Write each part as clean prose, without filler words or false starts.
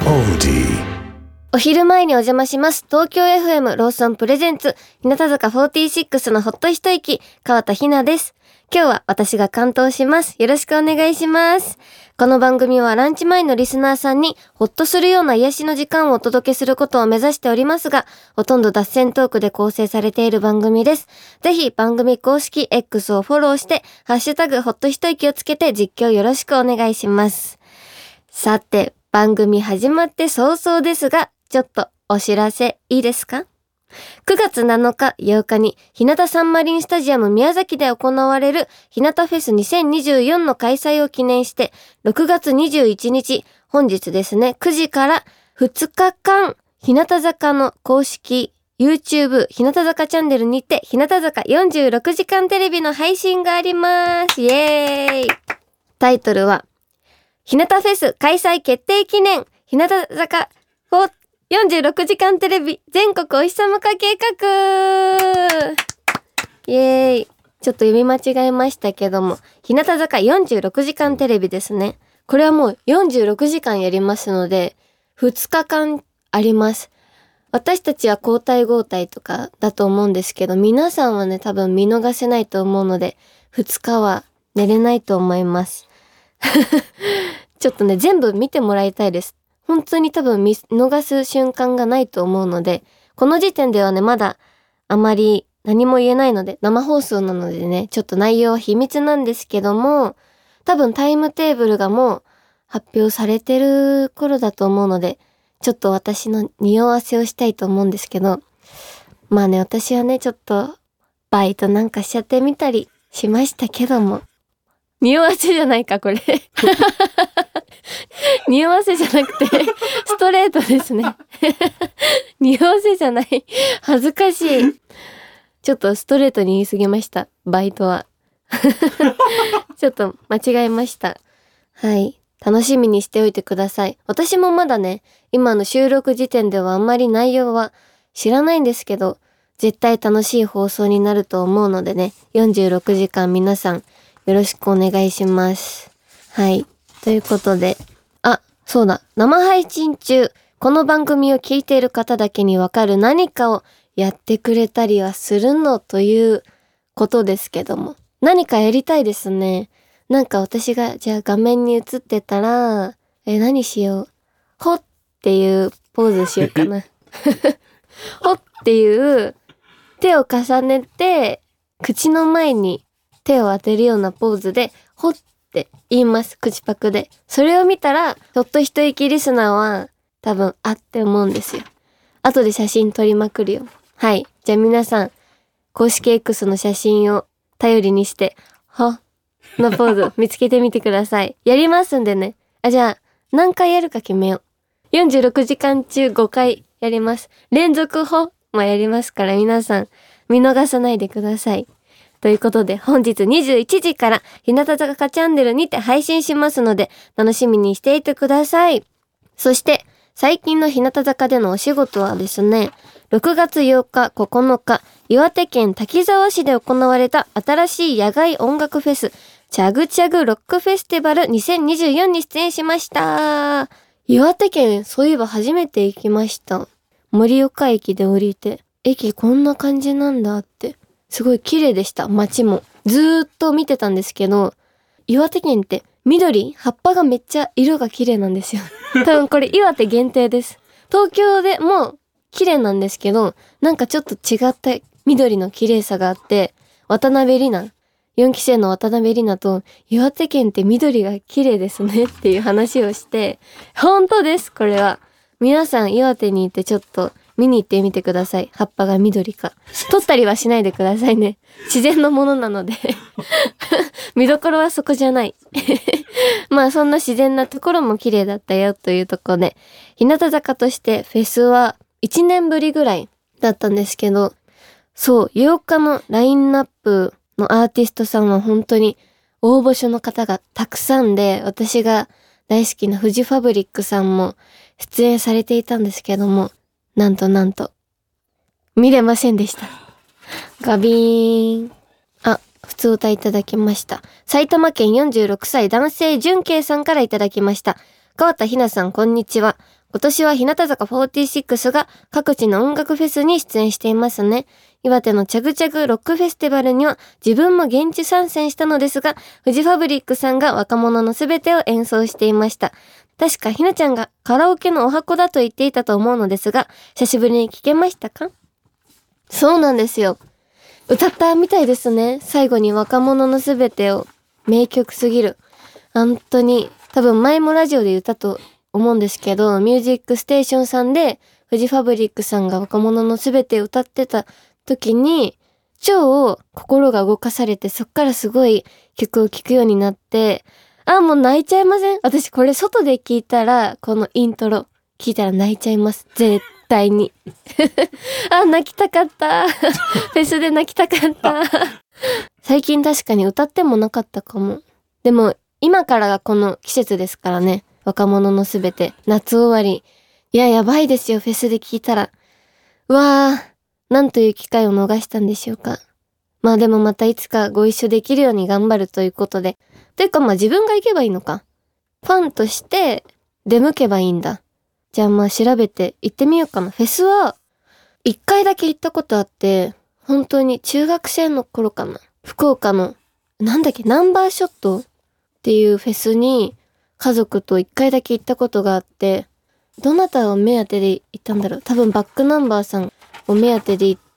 お昼前にお邪魔します。東京 FM ローソンプレゼンツ日向坂46のほっと一息、川田ひなです。今日は私が担当します。よろしくお願いします。この番組はランチ前のリスナーさんにほっとするような癒しの時間をお届けすることを目指しておりますが、ほとんど脱線トークで構成されている番組です。ぜひ番組公式 X をフォローしてハッシュタグほっと一息をつけて実況よろしくお願いします。さて、番組始まって早々ですが、ちょっとお知らせいいですか？9月7日、8日に日向サンマリンスタジアム宮崎で行われる日向フェス2024の開催を記念して、6月21日、本日ですね、9時から2日間、日向坂の公式 YouTube 日向坂チャンネルにて日向坂46時間テレビの配信があります。イエーイ！タイトルは、日向フェス開催決定記念日向坂46時間テレビ全国お日様化計画。イエーイ。ちょっと読み間違えましたけども、日向坂46時間テレビですね。これはもう46時間やりますので、2日間あります。私たちは交代交代とかだと思うんですけど、皆さんはね、多分見逃せないと思うので、2日は寝れないと思います。ちょっとね、全部見てもらいたいです。本当に多分見逃す瞬間がないと思うので、この時点ではね、まだあまり何も言えないので、生放送なのでね、ちょっと内容は秘密なんですけども、多分タイムテーブルがもう発表されてる頃だと思うので、ちょっと私の匂わせをしたいと思うんですけど、まあね、私はね、ちょっとバイトなんかしちゃってみたりしましたけども、匂わせじゃないか、これ。匂わせじゃなくて、ストレートですね。匂わせじゃない。恥ずかしい。ちょっとストレートに言い過ぎました。バイトは。ちょっと間違えました。はい。楽しみにしておいてください。私もまだね、今の収録時点ではあんまり内容は知らないんですけど、絶対楽しい放送になると思うのでね、46時間皆さんよろしくお願いします。はい。ということで、そうだ、生配信中、この番組を聞いている方だけにわかる何かをやってくれたりはするのということですけども、何かやりたいですね。なんか私がじゃあ画面に映ってたら、何しよう。ほっていうポーズしようかな。ほっていう手を重ねて、口の前に手を当てるようなポーズで、ほって言います。口パクで。それを見たら、ほっと一息リスナーは多分って思うんですよ。後で写真撮りまくるよ。はい。じゃあ皆さん、公式 X の写真を頼りにして、ほのポーズ見つけてみてください。やりますんでね。じゃあ、何回やるか決めよう。46時間中5回やります。連続ほもやりますから皆さん、見逃さないでください。ということで本日21時から日向坂チャンネルにて配信しますので楽しみにしていてください。そして最近の日向坂でのお仕事はですね、6月8日9日岩手県滝沢市で行われた新しい野外音楽フェスチャグチャグロックフェスティバル2024に出演しました。岩手県そういえば初めて行きました。盛岡駅で降りて、駅こんな感じなんだってすごい綺麗でした。街もずーっと見てたんですけど、岩手県って緑、葉っぱがめっちゃ色が綺麗なんですよ。多分これ岩手限定です。東京でも綺麗なんですけど、なんかちょっと違った緑の綺麗さがあって、渡辺里奈、4期生の渡辺里奈と岩手県って緑が綺麗ですねっていう話をして、本当です。これは皆さん岩手に行ってちょっと見に行ってみてください。葉っぱが緑か。撮ったりはしないでくださいね。自然のものなので。見どころはそこじゃない。まあそんな自然なところも綺麗だったよというところで、日向坂としてフェスは1年ぶりぐらいだったんですけど、そう、8日のラインナップのアーティストさんは本当に応募者の方がたくさんで、私が大好きなフジファブリックさんも出演されていたんですけども、なんと見れませんでした。ガビーン。普通歌いただきました。埼玉県46歳男性純慶さんからいただきました。川田ひなさんこんにちは。 今年は日向坂46が各地の音楽フェスに出演していますね。岩手のチャグチャグロックフェスティバルには自分も現地参戦したのですが、フジファブリックさんが若者のすべてを演奏していました。確かひなちゃんがカラオケのお箱だと言っていたと思うのですが、久しぶりに聴けましたか？そうなんですよ。歌ったみたいですね。最後に若者のすべてを。名曲すぎる。本当に、多分前もラジオで言ったと思うんですけど、ミュージックステーションさんでフジファブリックさんが若者のすべてを歌ってた時に、超心が動かされて、そっからすごい曲を聴くようになって、もう泣いちゃいません？私これ外で聞いたら、このイントロ聞いたら泣いちゃいます。絶対に。泣きたかった。フェスで泣きたかった。最近確かに歌ってもなかったかも。でも、今からがこの季節ですからね。若者のすべて。夏終わり。いや、やばいですよ、フェスで聞いたら。うわー、なんという機会を逃したんでしょうか。まあでもまたいつかご一緒できるように頑張るということで。というかまあ自分が行けばいいのか。ファンとして出向けばいいんだ。じゃあまあ調べて行ってみようかな。フェスは一回だけ行ったことあって、本当に中学生の頃かな。福岡の、なんだっけ、ナンバーショットっていうフェスに家族と一回だけ行ったことがあって、どなたを目当てで行ったんだろう。多分バックナンバーさんを目当てで行って、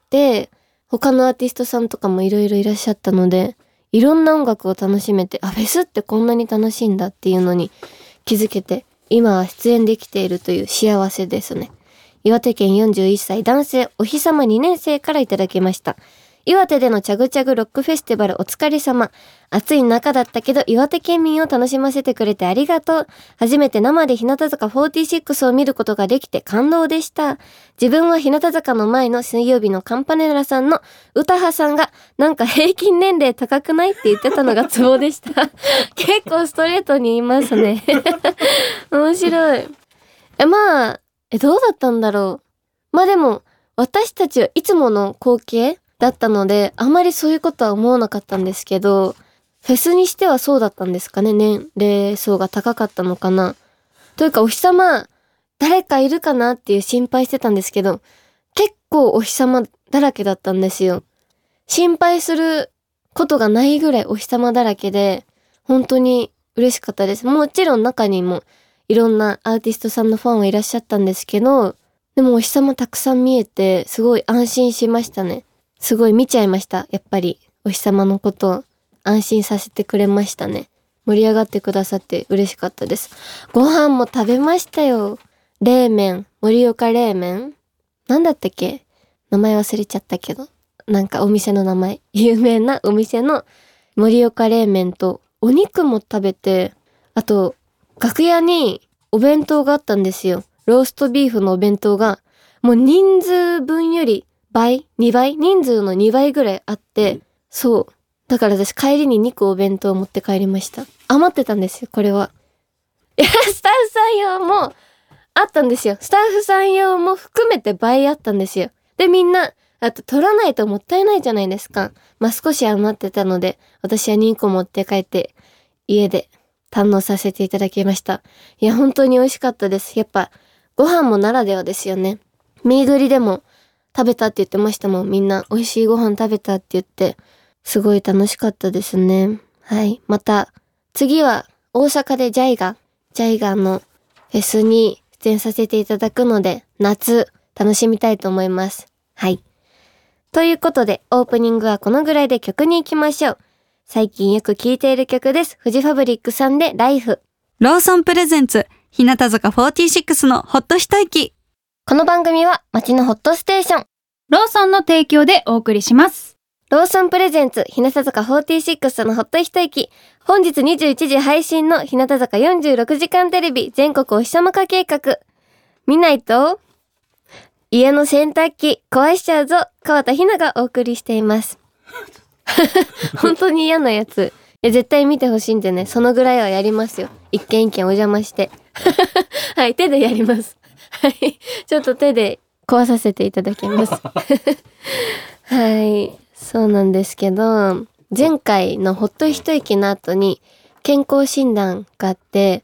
他のアーティストさんとかもいろいろいらっしゃったので、いろんな音楽を楽しめて、フェスってこんなに楽しいんだっていうのに気づけて、今は出演できているという幸せですね。岩手県41歳男性お日様2年生からいただきました。岩手でのチャグチャグロックフェスティバルお疲れ様。暑い中だったけど岩手県民を楽しませてくれてありがとう。初めて生で日向坂46を見ることができて感動でした。自分は日向坂の前の水曜日のカンパネラさんの歌羽さんがなんか平均年齢高くないって言ってたのがツボでした。結構ストレートに言いますね。面白い。まあ、どうだったんだろう。まあでも、私たちはいつもの光景だったので、あまりそういうことは思わなかったんですけど、フェスにしてはそうだったんですかね。年齢層が高かったのかな。というか、お日様、誰かいるかなっていう心配してたんですけど、結構お日様だらけだったんですよ。心配することがないぐらいお日様だらけで、本当に嬉しかったです。もちろん中にもいろんなアーティストさんのファンはいらっしゃったんですけど、でもお日様たくさん見えて、すごい安心しましたね。すごい見ちゃいました。やっぱり、お日様のことを安心させてくれましたね。盛り上がってくださって嬉しかったです。ご飯も食べましたよ。冷麺、盛岡冷麺なんだったっけ？名前忘れちゃったけど。なんかお店の名前。有名なお店の盛岡冷麺とお肉も食べて、あと、楽屋にお弁当があったんですよ。ローストビーフのお弁当が、もう人数分より2倍人数の2倍ぐらいあって、そう。だから私帰りに2個お弁当を持って帰りました。余ってたんですよ、これは。いや、スタッフさん用もあったんですよ。スタッフさん用も含めて倍あったんですよ。で、みんな、あと取らないともったいないじゃないですか。まあ、少し余ってたので、私は2個持って帰って、家で堪能させていただきました。いや、本当に美味しかったです。やっぱ、ご飯もならではですよね。ミーグリでも食べたって言ってましたもん。みんな美味しいご飯食べたって言って、すごい楽しかったですね。はい。また、次は大阪でジャイガのフェスに出演させていただくので、夏楽しみたいと思います。はい。ということで、オープニングはこのぐらいで曲に行きましょう。最近よく聴いている曲です。フジファブリックさんでライフ。 ローソンプレゼンツ、日向坂46のホッと一息。 この番組は街のホットステーション。 ローソンの提供でお送りします。 ローソンプレゼンツ、日向坂46のホット一息。本日21時配信の日向坂46時間テレビ全国お日様化計画。見ないと家の洗濯機壊しちゃうぞ。川田ひながお送りしています。本当に嫌なやつ。絶対見てほしいんでね、そのぐらいはやりますよ。一軒一軒お邪魔して。はい、手でやります。はい、ちょっと手で壊させていただきます。はい、そうなんですけど、前回のほっと一息の後に健康診断があって、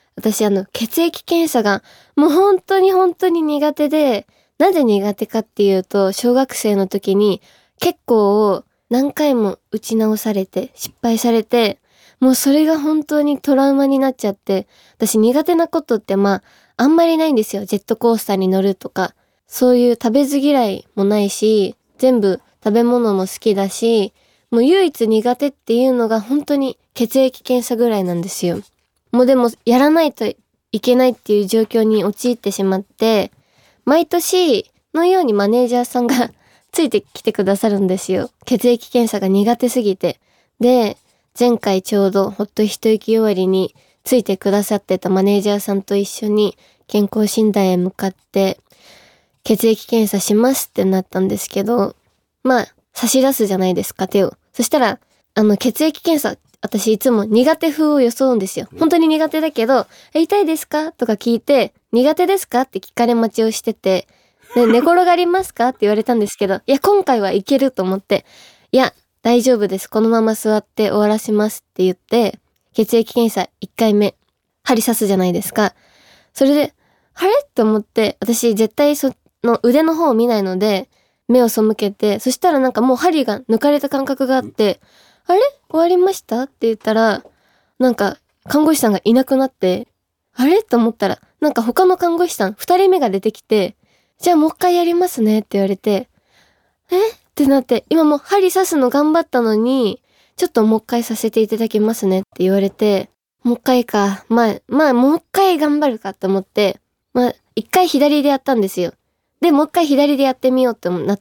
私血液検査がもう本当に本当に苦手で、なぜ苦手かっていうと、小学生の時に結構何回も打ち直されて失敗されて、もうそれが本当にトラウマになっちゃって、私苦手なことってあんまりないんですよ。ジェットコースターに乗るとか、そういう食べず嫌いもないし、全部食べ物も好きだし、もう唯一苦手っていうのが本当に血液検査ぐらいなんですよ。もうでもやらないといけないっていう状況に陥ってしまって、毎年のようにマネージャーさんがついてきてくださるんですよ。血液検査が苦手すぎて。で、前回ちょうどほっと一息終わりについてくださってたマネージャーさんと一緒に健康診断へ向かって血液検査しますってなったんですけど、差し出すじゃないですか、手を。そしたら、血液検査、私いつも苦手風を装うんですよ。本当に苦手だけど、痛いですかとか聞いて、苦手ですかって聞かれ待ちをしてて、で、寝転がりますかって言われたんですけど、いや、今回はいけると思って、いや、大丈夫です。このまま座って終わらせますって言って、血液検査1回目、針刺すじゃないですか。それで、あれって思って、私絶対その腕の方を見ないので、目を背けて、そしたらなんかもう針が抜かれた感覚があって、あれ終わりましたって言ったら、なんか看護師さんがいなくなって、あれと思ったら、なんか他の看護師さん2人目が出てきて、じゃあもう一回やりますねって言われて、ってなって、今もう針刺すの頑張ったのに、ちょっともう一回させていただきますねって言われて、もう一回か、もう一回頑張るかと思って、一回左でやったんですよ。で、もう一回左でやってみようってなって、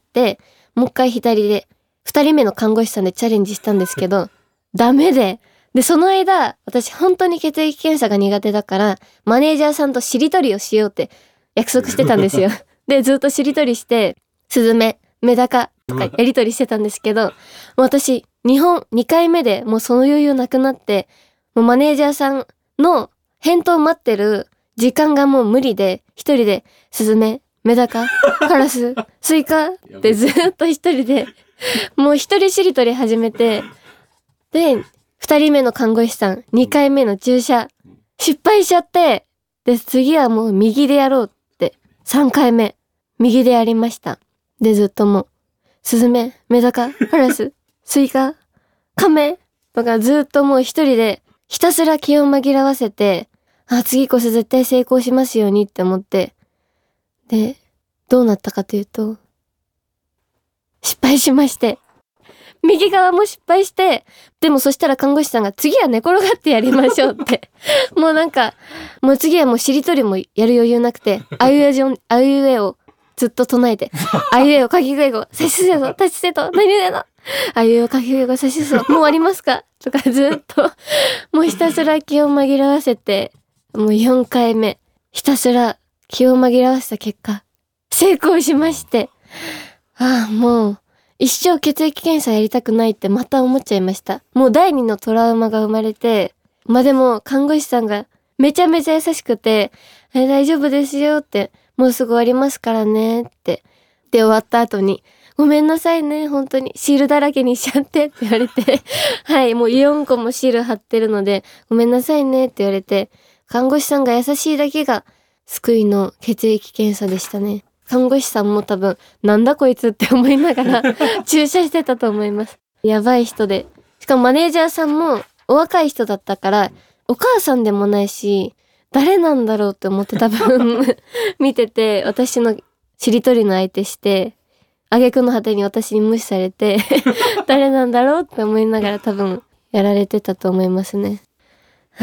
もう一回左で、二人目の看護師さんでチャレンジしたんですけど、ダメで。で、その間、私本当に血液検査が苦手だから、マネージャーさんとしりとりをしようって約束してたんですよ。で、ずっとしりとりして、スズメ、メダカとかやりとりしてたんですけど、もう私、2回目でもうその余裕なくなって、もうマネージャーさんの返答待ってる時間がもう無理で、一人で、スズメ、メダカ、カラス、スイカってずっと一人で、もう一人しりとり始めて、で、二人目の看護師さん、2回目の注射、失敗しちゃって、で、次はもう右でやろうって、3回目、右でやりました。で、ずっともう、スズメ、メダカ、カラス、スイカ、カメとかずっともう一人で、ひたすら気を紛らわせて、次こそ絶対成功しますようにって思って、で、どうなったかというと、失敗しまして。右側も失敗して、でもそしたら看護師さんが次は寝転がってやりましょうって。もうなんか、もう次はもうしりとりもやる余裕なくて、あいうえをずっと唱えて、あいうえをかきくえご、さしすせと、たちせと、何でのあいうえをかきくえご、さしすせと、もう終わりますかとかずっと、もうひたすら気を紛らわせて、もう4回目、ひたすら気を紛らわせた結果、成功しまして、もう、一生血液検査やりたくないってまた思っちゃいました。もう第2のトラウマが生まれて、でも看護師さんがめちゃめちゃ優しくて、大丈夫ですよって、もうすぐ終わりますからねって。で終わった後に、ごめんなさいね、本当にシールだらけにしちゃってって言われて、はい、もう4個もシール貼ってるので、ごめんなさいねって言われて、看護師さんが優しいだけが救いの血液検査でしたね。看護師さんも多分、なんだこいつって思いながら注射してたと思います。やばい人で。しかもマネージャーさんもお若い人だったから、お母さんでもないし、誰なんだろうって思って多分見てて、私のしりとりの相手して、挙句の果てに私に無視されて、誰なんだろうって思いながら多分やられてたと思いますね。はい。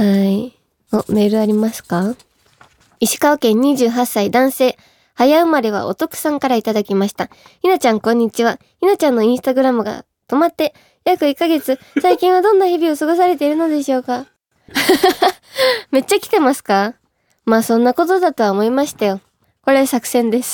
メールありますか？石川県28歳男性。早生まれはお得さんからいただきました。ひなちゃんこんにちは。ひなちゃんのインスタグラムが止まって約1ヶ月。最近はどんな日々を過ごされているのでしょうか？めっちゃ来てますか？そんなことだとは思いましたよ。これ作戦です。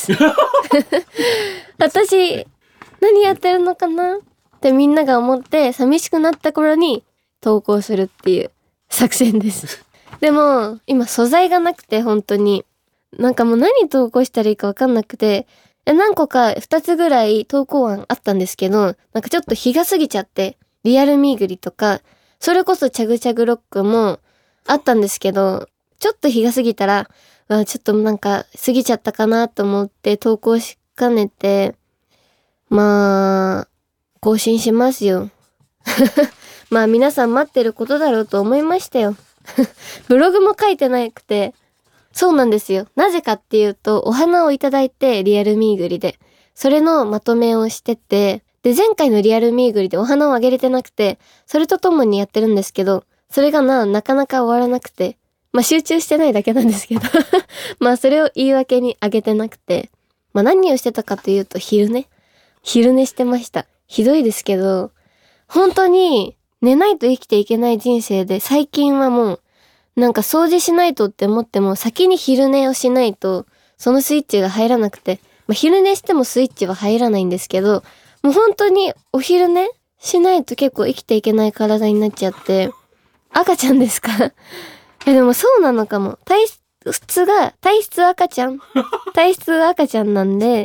私、何やってるのかなってみんなが思って寂しくなった頃に投稿するっていう作戦です。でも、今素材がなくて本当に。なんかもう何投稿したらいいかわかんなくて、何個か2つぐらい投稿案あったんですけど、なんかちょっと日が過ぎちゃって、リアルミーグリとか、それこそチャグチャグロックもあったんですけど、 ちょっと日が過ぎたら、ちょっとなんか過ぎちゃったかなと思って投稿しかねて、まあ、更新しますよ。まあ皆さん待ってることだろうと思いましたよ。ブログも書いてなくて、そうなんですよ。なぜかっていうと、お花をいただいてリアルミーグリで、それのまとめをしてて、で、前回のリアルミーグリでお花をあげれてなくて、それとともにやってるんですけど、それがなかなか終わらなくて、まあ集中してないだけなんですけど、まあそれを言い訳にあげてなくて、まあ何をしてたかというと昼寝してました。ひどいですけど、本当に寝ないと生きていけない人生で、最近はもう、なんか掃除しないとって思っても先に昼寝をしないとそのスイッチが入らなくて、まあ、昼寝してもスイッチは入らないんですけど、もう本当にお昼寝しないと結構生きていけない体になっちゃって、赤ちゃんですか？でもそうなのかも。体質赤ちゃんなんで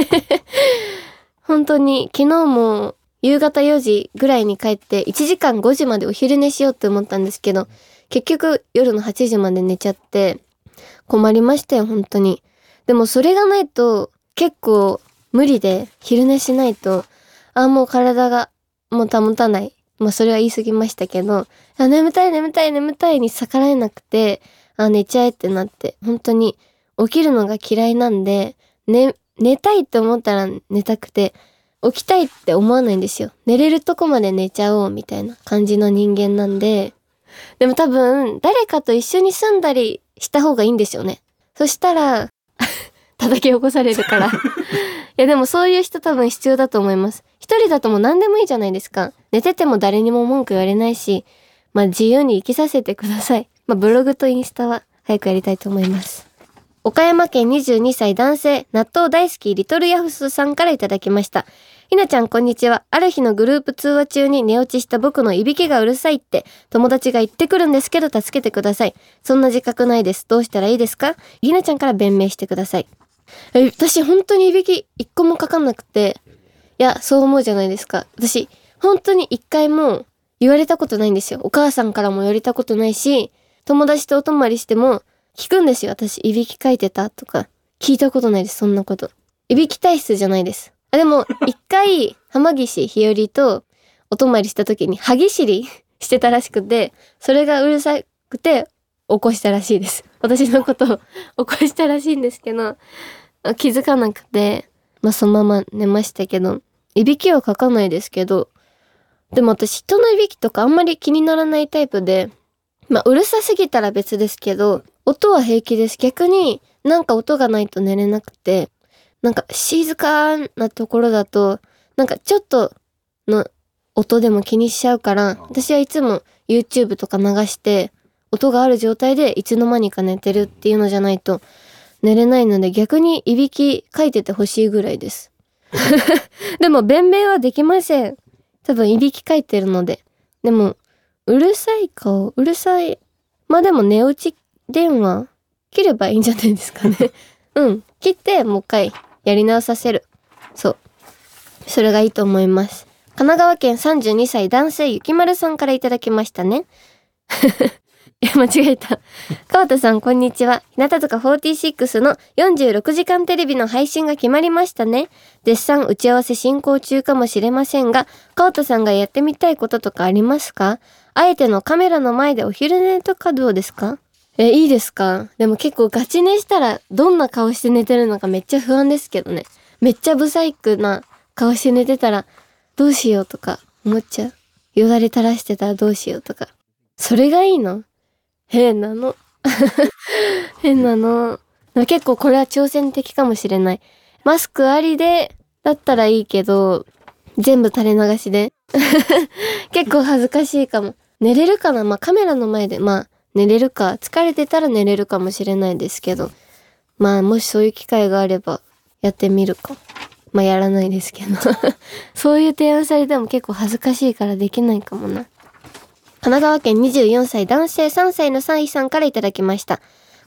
本当に昨日も夕方4時ぐらいに帰って1時間5時までお昼寝しようって思ったんですけど、結局夜の8時まで寝ちゃって困りましたよ、本当に。でもそれがないと結構無理で、昼寝しないと、もう体がもう保たない。まあそれは言い過ぎましたけど、眠たいに逆らえなくて、寝ちゃえってなって、本当に起きるのが嫌いなんで、寝たいって思ったら寝たくて、起きたいって思わないんですよ。寝れるとこまで寝ちゃおうみたいな感じの人間なんで、でも多分誰かと一緒に住んだりした方がいいんでしょうね。そしたら叩き起こされるからいやでもそういう人多分必要だと思います。一人だともう何でもいいじゃないですか。寝てても誰にも文句言われないし、まあ自由に生きさせてください。まあブログとインスタは早くやりたいと思います。岡山県22歳男性、納豆大好きリトルヤフスさんからいただきました。ひなちゃんこんにちは。ある日のグループ通話中に寝落ちした僕のいびきがうるさいって友達が言ってくるんですけど助けてください。そんな自覚ないです。どうしたらいいですか？ひなちゃんから弁明してください。私本当にいびき一個もかかんなくて、いやそう思うじゃないですか。私本当に一回も言われたことないんですよ。お母さんからも言われたことないし、友達とお泊まりしても聞くんですよ。私いびきかいてたとか聞いたことないです。そんなこと。いびき体質じゃないです。でも一回浜岸ひよりとお泊まりした時に歯ぎしりしてたらしくて、それがうるさくて起こしたらしいです。私のことを起こしたらしいんですけど、気づかなくて、まあそのまま寝ましたけど、いびきはかかないですけど、でも私人のいびきとかあんまり気にならないタイプで、まあうるさすぎたら別ですけど、音は平気です。逆になんか音がないと寝れなくて、なんか静かなところだと、なんかちょっとの音でも気にしちゃうから、私はいつも YouTube とか流して、音がある状態でいつの間にか寝てるっていうのじゃないと寝れないので、逆にいびきかいててほしいぐらいです。でも弁明はできません。多分いびきかいてるので。でも、うるさい。まあでも寝落ち電話切ればいいんじゃないですかね。切ってもう一回やり直させる。そう。それがいいと思います。神奈川県32歳男性ゆきまるさんからいただきましたね。間違えた。川田さんこんにちは。日向坂46の46時間テレビの配信が決まりましたね。絶賛打ち合わせ進行中かもしれませんが、川田さんがやってみたいこととかありますか？あえてのカメラの前でお昼寝とかどうですか？いいですか？でも結構ガチ寝したらどんな顔して寝てるのかめっちゃ不安ですけどね。めっちゃブサイクな顔して寝てたらどうしようとか思っちゃう。よだれ垂らしてたらどうしようとか。それがいいの？変なの。結構これは挑戦的かもしれない。マスクありでだったらいいけど、全部垂れ流しで。結構恥ずかしいかも。寝れるかな？まあカメラの前で、寝れるか。疲れてたら寝れるかもしれないですけど。もしそういう機会があればやってみるか。やらないですけど。そういう提案されても結構恥ずかしいからできないかもな。神奈川県24歳男性3歳の3位さんからいただきました。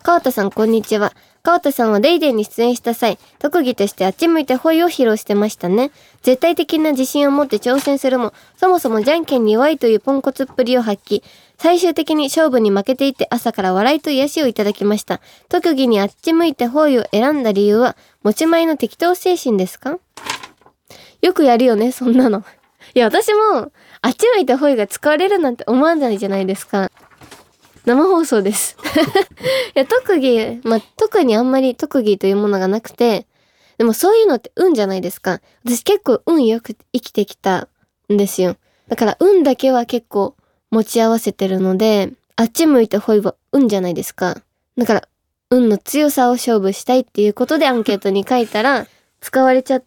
川田さんこんにちは。川田さんはデイデイに出演した際、特技としてあっち向いてホイを披露してましたね。絶対的な自信を持って挑戦するも、そもそもじゃんけんに弱いというポンコツっぷりを発揮。最終的に勝負に負けていて朝から笑いと癒しをいただきました。特技にあっち向いてホイを選んだ理由は、持ち前の適当精神ですか？よくやるよね、そんなの。いや、私も、あっち向いてホイが使われるなんて思わないじゃないですか。生放送です。いや、特にあんまり特技というものがなくて、でもそういうのって運じゃないですか。私結構運よく生きてきたんですよ。だから運だけは結構持ち合わせてるので、あっち向いてホイは運じゃないですか。だから、運の強さを勝負したいっていうことでアンケートに書いたら、使われちゃって、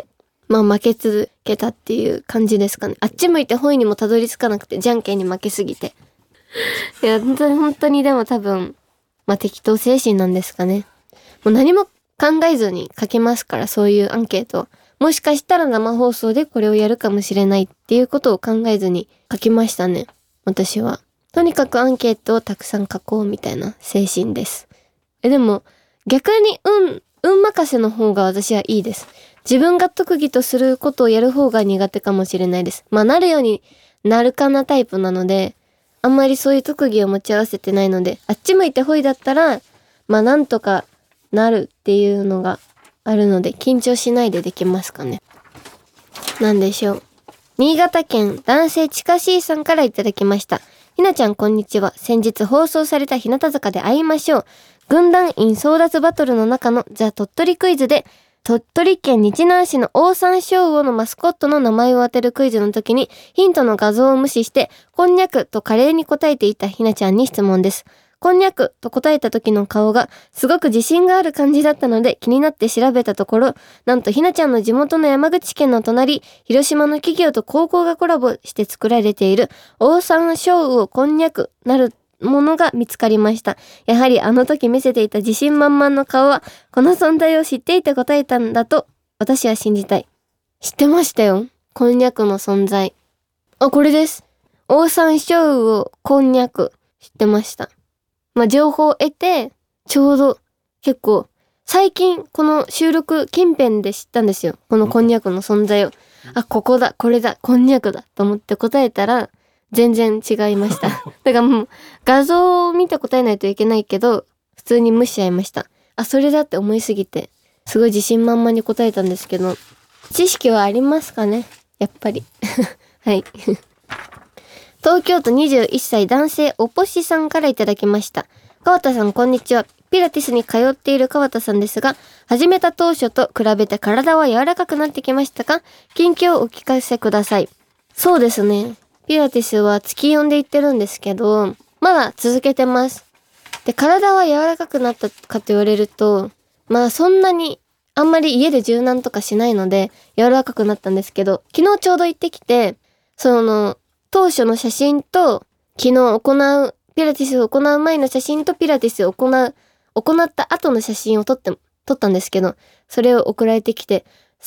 負け続けたっていう感じですかね。あっち向いてホイにもたどり着かなくて、じゃんけんに負けすぎて。いや、本当にでも多分、適当精神なんですかね。もう何も考えずに書けますから、そういうアンケート。もしかしたら生放送でこれをやるかもしれないっていうことを考えずに書きましたね。私は。とにかくアンケートをたくさん書こうみたいな精神です。でも、逆に運任せの方が私はいいです。自分が特技とすることをやる方が苦手かもしれないです。なるようになるかなタイプなので、あんまりそういう特技を持ち合わせてないので、あっち向いてホイだったら、なんとかなるっていうのがあるので、緊張しないでできますかね。なんでしょう。新潟県男性近しいさんからいただきました。ひなちゃんこんにちは。先日放送された日向坂で会いましょう。軍団員争奪バトルの中のザ・鳥取クイズで、鳥取県日南市のオオサンショウウオのマスコットの名前を当てるクイズの時にヒントの画像を無視してこんにゃくと華麗に答えていたひなちゃんに質問です。こんにゃくと答えた時の顔がすごく自信がある感じだったので気になって調べたところ、なんとひなちゃんの地元の山口県の隣、広島の企業と高校がコラボして作られているオオサンショウウオこんにゃくなるものが見つかりました。やはりあの時見せていた自信満々の顔はこの存在を知っていて答えたんだと私は信じたい。知ってましたよ。こんにゃくの存在。これです。オオサンショウウオこんにゃく。知ってました。情報を得て、ちょうど結構最近この収録近辺で知ったんですよ。このこんにゃくの存在を。ここだ、これだ、こんにゃくだと思って答えたら全然違いました。だからもう画像を見て答えないといけないけど、普通に無視しちゃいました。それだって思いすぎて、すごい自信満々に答えたんですけど、知識はありますかね？やっぱり。はい。東京都21歳男性おぽしさんからいただきました。川田さんこんにちは。ピラティスに通っている川田さんですが、始めた当初と比べて体は柔らかくなってきましたか？近況をお聞かせください。そうですね。ピラティスは月4で行ってるんですけど、まだ続けてます。で、体は柔らかくなったかと言われると、そんなにあんまり家で柔軟とかしないので柔らかくなったんですけど、昨日ちょうど行ってきて、当初の写真と昨日ピラティスを行う前の写真とピラティスを行った後の写真を撮ったんですけど、それを送られてきて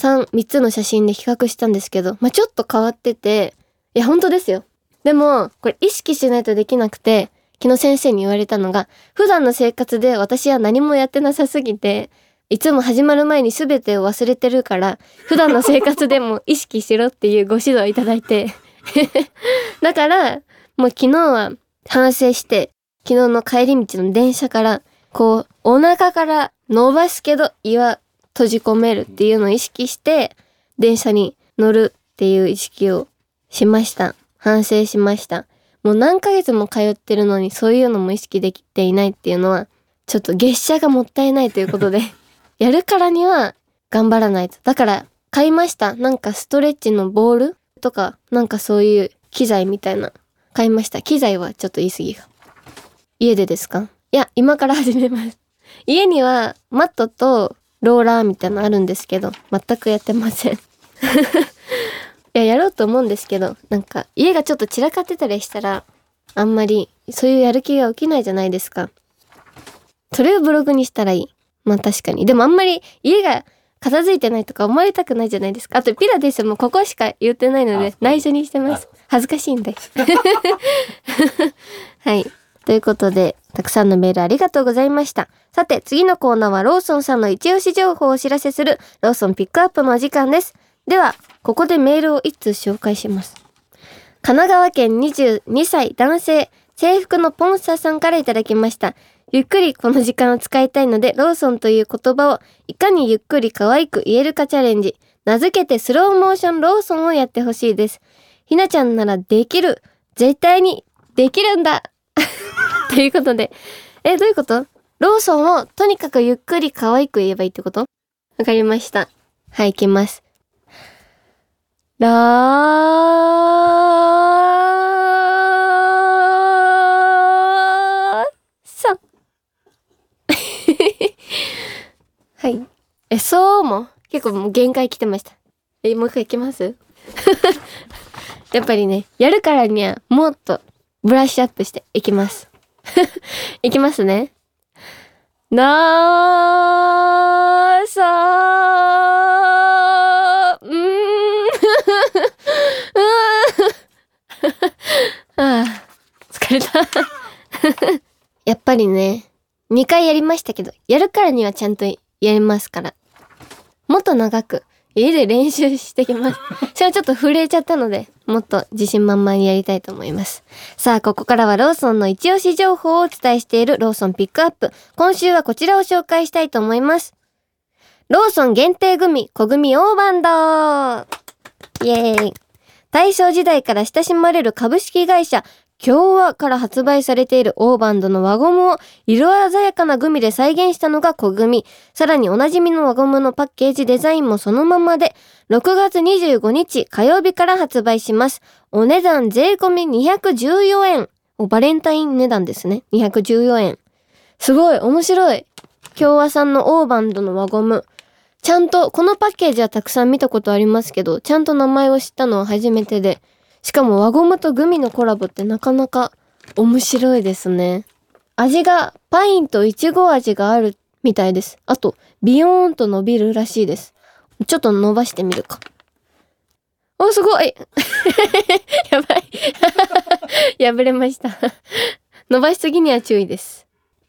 3つの写真で比較したんですけど、ちょっと変わってて、いや本当ですよ。でもこれ意識しないとできなくて、昨日先生に言われたのが、普段の生活で私は何もやってなさすぎて、いつも始まる前に全てを忘れてるから、普段の生活でも意識しろっていうご指導をいただいてだからもう昨日は反省して、昨日の帰り道の電車からお腹から伸ばすけど胃は閉じ込めるっていうのを意識して電車に乗るっていう意識をしました。反省しました。もう何ヶ月も通ってるのにそういうのも意識できていないっていうのはちょっと月謝がもったいないということでやるからには頑張らないと。だから買いました。ストレッチのボールとかそういう機材みたいな買いました。機材はちょっと言い過ぎが。家でですか？いや、今から始めます。家にはマットとローラーみたいなのあるんですけど、全くやってません。いや、やろうと思うんですけど、家がちょっと散らかってたりしたら、あんまりそういうやる気が起きないじゃないですか。それをブログにしたらいい。確かに。でもあんまり家が片付いてないとか思われたくないじゃないですか。あとピラティスもここしか言ってないので内緒にしてます。恥ずかしいんで。はい。 ということで、たくさんのメールありがとうございました。さて、次のコーナーはローソンさんの一押し情報をお知らせするローソンピックアップのお時間です。では、ここでメールを一通紹介します。神奈川県22歳男性、制服のポンサーさんからいただきました。ゆっくりこの時間を使いたいので、ローソンという言葉をいかにゆっくり可愛く言えるかチャレンジ。名付けてスローモーションローソンをやってほしいです。ひなちゃんならできる。絶対にできるんだということで、どういうこと？ローソンをとにかくゆっくり可愛く言えばいいってこと？わかりました。はい、行きます。ラーソンはい。そうも結構もう限界来てました。もう一回行きますやっぱりね、やるからにはもっとブラッシュアップしていきます。いきますね。なーさー疲れたやっぱりね、2回やりましたけど、やるからにはちゃんとやりますから。もっと長く家で練習してきます。それはちょっと震えちゃったので、もっと自信満々にやりたいと思います。さあ、ここからはローソンの一押し情報をお伝えしているローソンピックアップ。今週はこちらを紹介したいと思います。ローソン限定グミ、小グミ大バンドイエーイ。大正時代から親しまれる株式会社共和から発売されているオーバンドの輪ゴムを色鮮やかなグミで再現したのが小グミ。さらにおなじみの輪ゴムのパッケージデザインもそのままで、6月25日火曜日から発売します。お値段税込み214円。バレンタイン値段ですね。214円。すごい、面白い。共和さんのオーバンドの輪ゴム。ちゃんと、このパッケージはたくさん見たことありますけど、ちゃんと名前を知ったのは初めてで、しかも輪ゴムとグミのコラボってなかなか面白いですね。味がパインとイチゴ味があるみたいです。あとビヨーンと伸びるらしいです。ちょっと伸ばしてみるか。お、すごいやばい破れました伸ばしすぎには注意です。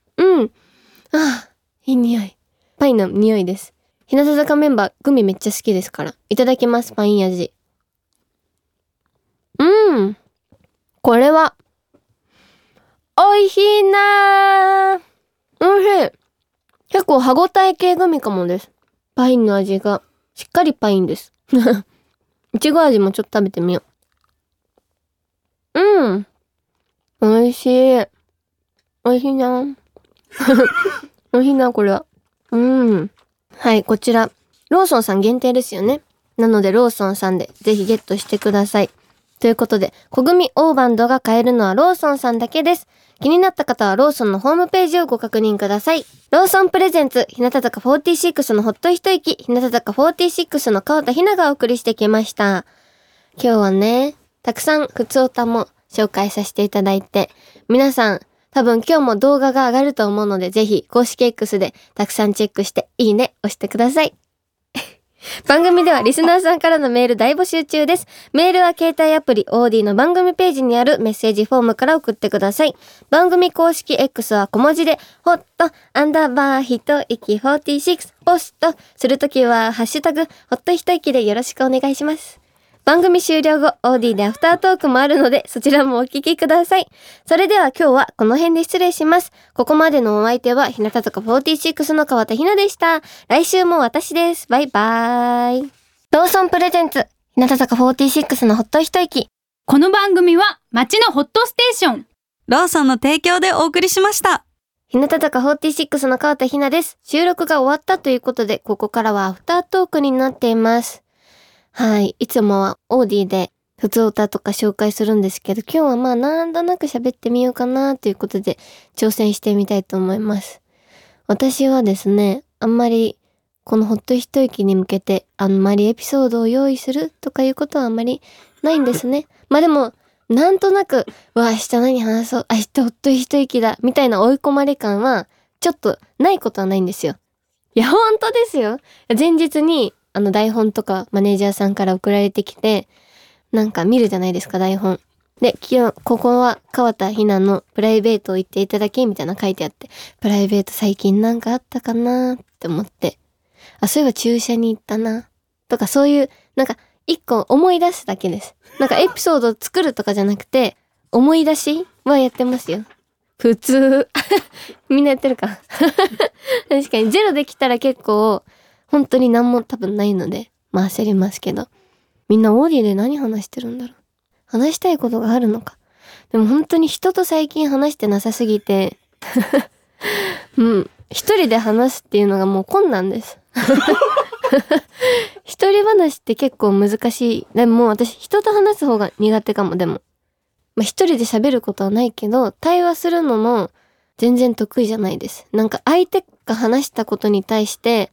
いい匂い。パインの匂いです。日向坂メンバーグミめっちゃ好きですから。いただきます。パイン味。これは、美味しいなー。美味しい。結構歯ごたえ系グミかもです。パインの味が、しっかりパインです。いちご味もちょっと食べてみよう。美味しい。美味しいな美味しいな、これは。はい、こちら、ローソンさん限定ですよね。なので、ローソンさんでぜひゲットしてください。ということで、小グミオーバンドが買えるのはローソンさんだけです。気になった方はローソンのホームページをご確認ください。ローソンプレゼンツ、日向坂46のほっと一息、日向坂46の川田ひながお送りしてきました。今日はね、たくさんふつおたも紹介させていただいて、皆さん、多分今日も動画が上がると思うので、ぜひ公式 X でたくさんチェックして、いいね押してください。番組ではリスナーさんからのメール大募集中です。メールは携帯アプリ OD の番組ページにあるメッセージフォームから送ってください。番組公式 X は小文字でホット_一息46ポストするときはハッシュタグホット一息でよろしくお願いします。番組終了後 OD でアフタートークもあるのでそちらもお聞きください。それでは今日はこの辺で失礼します。ここまでのお相手は日向坂46の川田ひなでした。来週も私です。バイバーイ。ローソンプレゼンツ日向坂46のほっと一息。 この番組は街のホットステーションローソンの提供でお送りしました。 日向坂46の川田ひなです。収録が終わったということでここからはアフタートークになっています。はい。いつもはオーディで普通歌とか紹介するんですけど、今日はまあなんとなく喋ってみようかなということで挑戦してみたいと思います。私はですね、あんまりこのほっと一息に向けてあんまりエピソードを用意するとかいうことはあんまりないんですね。まあでも、なんとなく、明日何話そう、明日ほっと一息だ、みたいな追い込まれ感はちょっとないことはないんですよ。いや、本当ですよ。前日に台本とかマネージャーさんから送られてきて、なんか見るじゃないですか、台本。 で、ここは川田ひなのプライベートを言っていただきみたいな書いてあって、プライベート最近なんかあったかなって思って、あ、そういえば注射に行ったなとか、そういうなんか一個思い出すだけです。なんかエピソードを作るとかじゃなくて、思い出しはやってますよ。普通みんなやってるか確かにゼロできたら結構本当に何も多分ないので、まあ焦りますけど、みんなオーディで何話してるんだろう。話したいことがあるのか。でも本当に人と最近話してなさすぎて一人で話すっていうのがもう困難です一人話って結構難しい。でも私人と話す方が苦手かも。でも一人で喋ることはないけど、対話するのも全然得意じゃないです。なんか相手が話したことに対して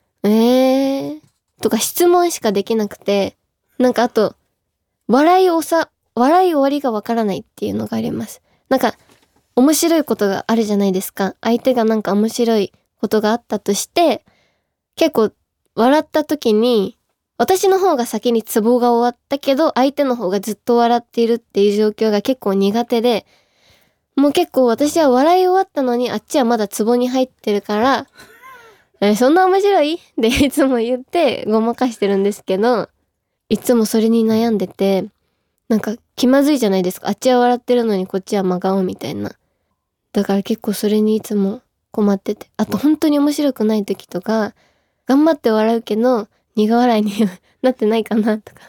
とか質問しかできなくて、なんかあと笑い終わりがわからないっていうのがあります。なんか面白いことがあるじゃないですか。相手がなんか面白いことがあったとして、結構笑った時に私の方が先にツボが終わったけど、相手の方がずっと笑っているっていう状況が結構苦手で、もう結構私は笑い終わったのにあっちはまだツボに入ってるからそんな面白いっていつも言ってごまかしてるんですけど、いつもそれに悩んでて、なんか気まずいじゃないですか。あっちは笑ってるのにこっちは真顔みたいな。だから結構それにいつも困ってて、あと本当に面白くない時とか頑張って笑うけど苦笑いになってないかなとか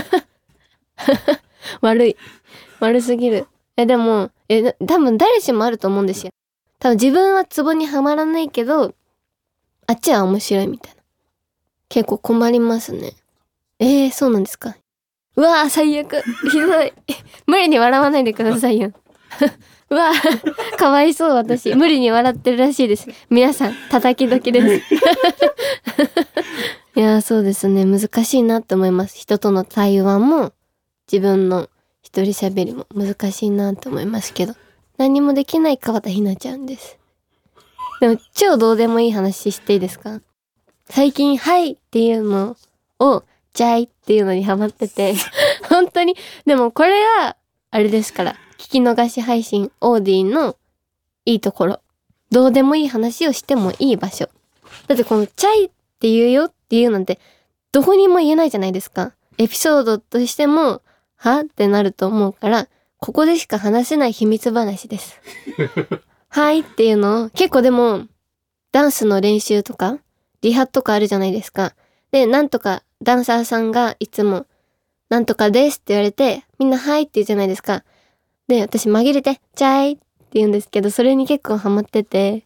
悪すぎる。でも多分誰しもあると思うんですよ。多分自分はツボにはまらないけどあっちは面白いみたいな。結構困りますね。そうなんですか。うわー最悪。ひどい。無理に笑わないでくださいよ。うわーかわいそう私。無理に笑ってるらしいです。皆さん叩き時です。いやーそうですね。難しいなって思います。人との対話も自分の一人喋りも難しいなって思いますけど、何もできない川田ひなちゃんです。でも超どうでもいい話していいですか？最近はいっていうのをチャイっていうのにハマってて本当に。でもこれがあれですから、聞き逃し配信オーディのいいところ。どうでもいい話をしてもいい場所。だってこのチャイって言うよっていうなんてどこにも言えないじゃないですか。エピソードとしてもはってなると思うから、ここでしか話せない秘密話ですはいっていうのを結構、でもダンスの練習とかリハとかあるじゃないですか。で、なんとかダンサーさんがいつもなんとかですって言われて、みんなはいって言うじゃないですか。で、私紛れてチャイって言うんですけど、それに結構ハマってて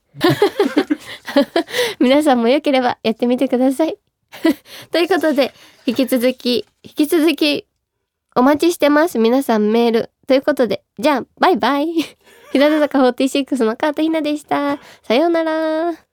皆さんもよければやってみてくださいということで、引き続きお待ちしてます。皆さんメールということで、じゃあバイバイ日向坂46の川田ひなでした。さようなら。